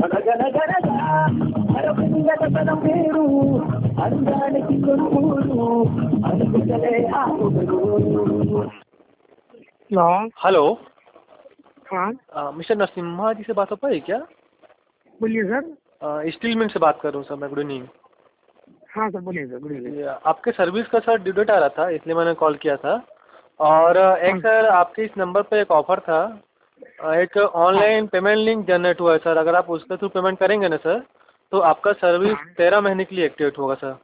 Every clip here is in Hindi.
हेलो। हेलो। हाँ मिस्टर नरसिम्हा जी से बात हो पाई क्या? बोलिए सर। स्टील मिल से बात कर रहा हूँ सर मैं। Good evening. हाँ सर बोलिए सर, गुड इवनिंग। आपके सर्विस का सर ड्यू डेट आ रहा था, इसलिए मैंने कॉल किया था। और एक हाँ सर आपके इस नंबर पे एक ऑफर था। एक हाँ ऑनलाइन पेमेंट लिंक जनरेट हुआ है सर। अगर आप उसके थ्रू पेमेंट करेंगे ना सर, तो आपका सर्विस हाँ। 13 महीने के लिए एक्टिवेट होगा सर।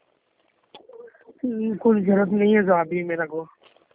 कोई जरूरत नहीं है सर अभी मेरे को।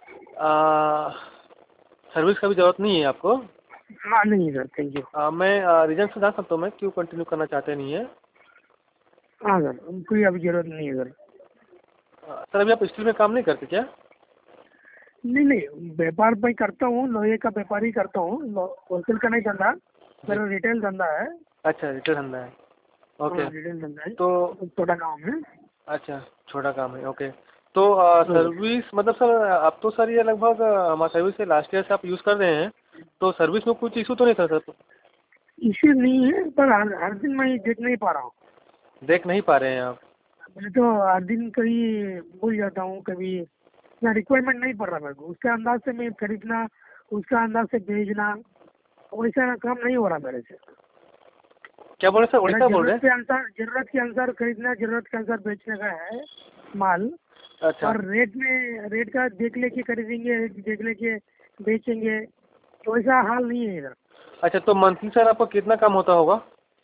सर्विस का भी ज़रूरत नहीं है आपको? हाँ नहीं सर, थैंक यू। मैं रीज़न से जान सकता हूँ मैं क्यों कंटिन्यू करना चाहते नहीं है? हाँ सर, कोई अभी जरूरत नहीं है सर। सर अभी आप स्टील में काम नहीं करते क्या? नहीं नहीं, व्यापार मैं करता हूँ, लोहे का व्यापार ही करता हूँ। होलसेल का नहीं धंधा, जी। मेरा रिटेल धंधा है। अच्छा, रिटेल धंधा है। ओके। हाँ रिटेल धंधा है, तो छोटा गाँव में। अच्छा, छोटा काम है। ओके। तो हाँ जी। सर्विस मतलब सर अब तो सर ये लगभग हमारा सर्विस से लास्ट ईयर से आप यूज़ कर रहे हैं, तो सर्विस में कुछ इशू तो नहीं था सर? इश्यू नहीं है, पर हर दिन मैं देख नहीं पा रहा हूँ। देख नहीं पा रहे हैं आप? मैं तो हर दिन कभी भूल जाता हूँ, कभी ना रिक्वायरमेंट नहीं पड़ रहा मेरे को, उसके अंदाज से मैं खरीदना, उसका अंदाज से भेजना, वैसा काम नहीं हो रहा मेरे से। क्या बोल रहे सर, मेरा उड़ीसा बोल रहे जरूरत के अनुसार खरीदना, जरूरत के अनुसार बेचने का है माल। हैं? अच्छा। और रेट का देख लेके खरीदेंगे, देख लेके बेचेंगे, तो वैसा हाल नहीं है इधर। अच्छा, तो मंथली सर आपका कितना काम होता होगा?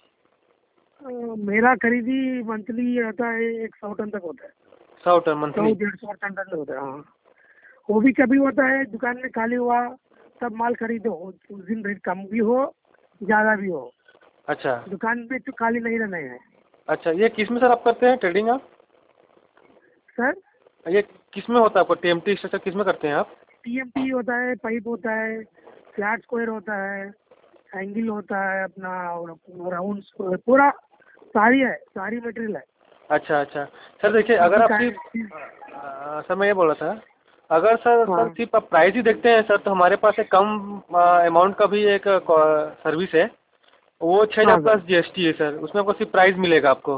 मेरा खरीदी मंथली आता है 100 टन तक होता है। 100 टन 100 मंथली? 150 टन तक होता है, हाँ। वो भी कभी होता है दुकान में खाली हुआ तब माल खरीदो, उस दिन रेट कम भी हो ज़्यादा भी हो, अच्छा। दुकान पे तो खाली नहीं रहना है। अच्छा, ये किस में सर आप करते हैं ट्रेडिंग आप? सर ये किस में होता है आपका टीएमटी स्ट्रक्चर, किस में करते हैं आप? टीएमटी होता है, पाइप होता है, फ्लैट स्क्वायर होता है, एंगल होता है अपना, और राउंड स्क्वायर, पूरा सारी है, सारी मटेरियल है। अच्छा अच्छा। सर देखिए, अगर बाकी आप का सिर्फ सर मैं ये बोल रहा था, अगर सर हाँ सिर्फ आप प्राइस ही देखते हैं सर, तो हमारे पास एक कम अमाउंट का भी एक सर्विस है। वो 6,000 हाँ सर। प्लस जीएसटी है सर। उसमें आपको सिर्फ प्राइस मिलेगा आपको।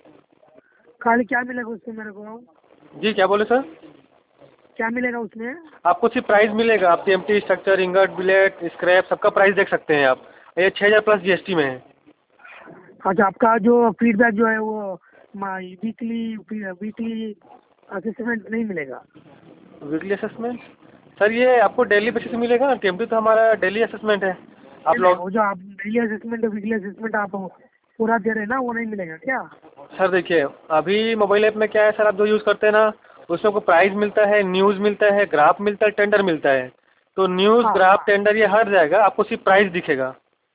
खाली क्या मिलेगा उसमें मेरे को? जी क्या बोले सर? क्या मिलेगा उसमें? आपको सिर्फ प्राइस मिलेगा। आप TMT structure, ingot, billet, scrap सबका प्राइस देख सकते हैं आप। ये 6,000 प्लस जीएसटी में है। अच्छा, आपका जो फीडबैक जो है वो वीकली वीकली असेसमेंट नहीं मिलेगा? वीकली असेसमेंट सर ये आपको डेली बेसिस पे मिलेगा ना। टीएमटी तो हमारा डेली असेसमेंट है। आप नहीं नहीं, लोग वो जो आप डेली असेसमेंट वीकली असेसमेंट आप पूरा दे रहे हैं ना, वो नहीं मिलेगा क्या? सर देखिए, अभी मोबाइल ऐप में क्या है सर, आप जो यूज़ करते हैं ना, उसमें आपको प्राइस मिलता है, न्यूज़ मिलता है, ग्राफ मिलता है, टेंडर मिलता है। तो न्यूज़, हाँ ग्राफ, हाँ। टेंडर ये हट जाएगा, आपको सिर्फ प्राइस दिखेगा।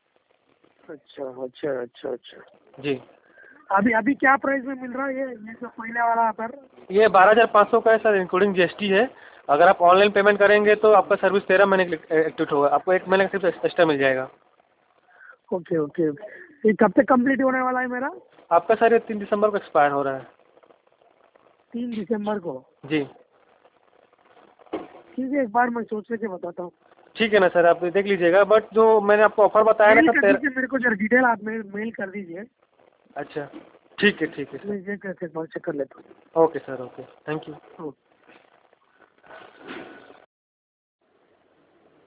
अच्छा अच्छा अच्छा अच्छा। जी। अभी अभी क्या प्राइस में मिल रहा है ये जो पहले वाला सर? ये 12,500 का है सर, इंक्लूडिंग जीएसटी है। अगर आप ऑनलाइन पेमेंट करेंगे तो आपका सर्विस 13 महीने के लिए एक्टिवेट होगा। आपको 1 महीने का सिर्फ एक्स्ट्रा मिल जाएगा। ओके ओके ओके, ये कब तक कंप्लीट होने वाला है मेरा? आपका सर ये 3 दिसंबर को एक्सपायर हो रहा है। 3 दिसंबर को? जी। ठीक है, एक बार मैं सोच के बताता हूँ। ठीक है ना सर, आप देख लीजिएगा। बट जो मैंने आपको ऑफर बताया ना मेल सर कर दीजिए मेरे को, जरा डिटेल आप मेल कर दीजिए। अच्छा, ठीक है मैं सर। चेक कर लेता हूँ। Okay sir, okay, thank you. Okay.